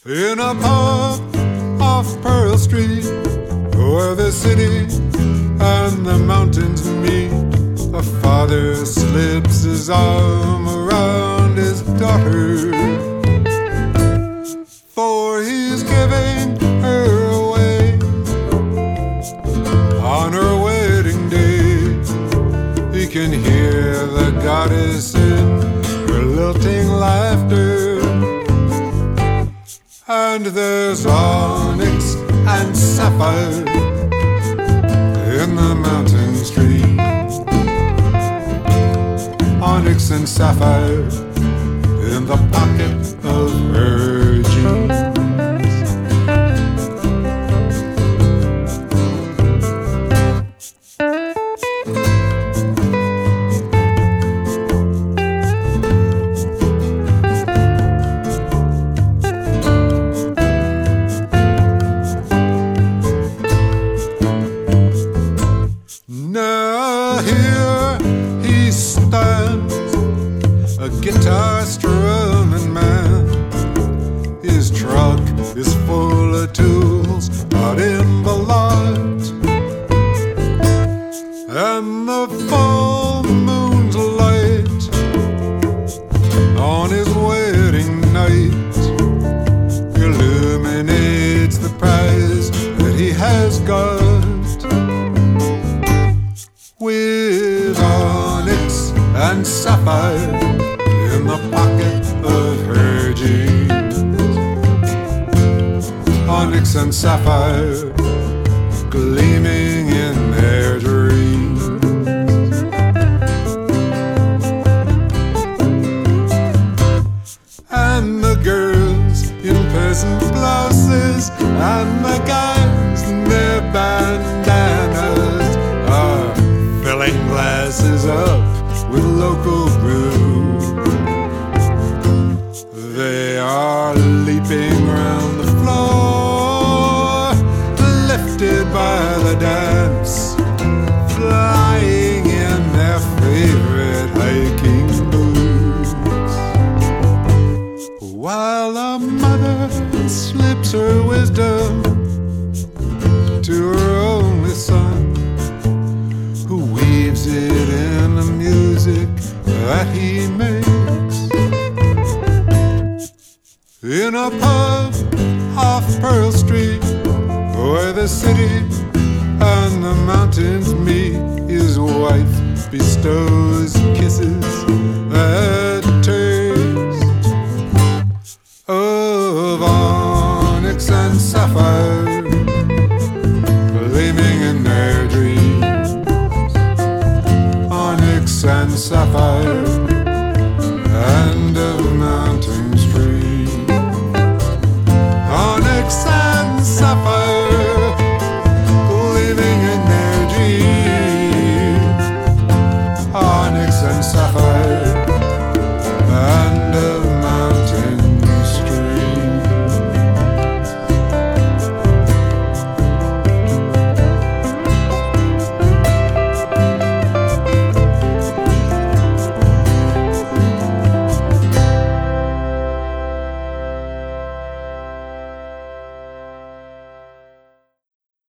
in a pub off Pearl Street, where the city and the mountains meet. A father slips his arm around his daughter, for he's giving her away on her wedding day. He can hear the goddess in her lilting laughter, and there's onyx and sapphire in the mountain street. Onyx and sapphire in the pocket of her jeans. Now here he stands, a guitar strumming man. His truck is full of tools out in the lot, and the full moon's light on his wedding night illuminates the prize that he has got. With onyx and sapphire in the pocket of her jeans. Onyx and sapphire gleaming in their dreams. And the girls in peasant blouses and the guys in their bandanas are filling glasses up with local brew. They are leaping round the floor, lifted by the dance, flying in their favorite hiking boots, while a mother slips her wisdom to her only son, who weaves it in the music that he makes. In a pub off Pearl Street, where the city and the mountains meet, his wife bestows kisses that taste of onyx and sapphire gleaming in their dreams. Onyx and sapphire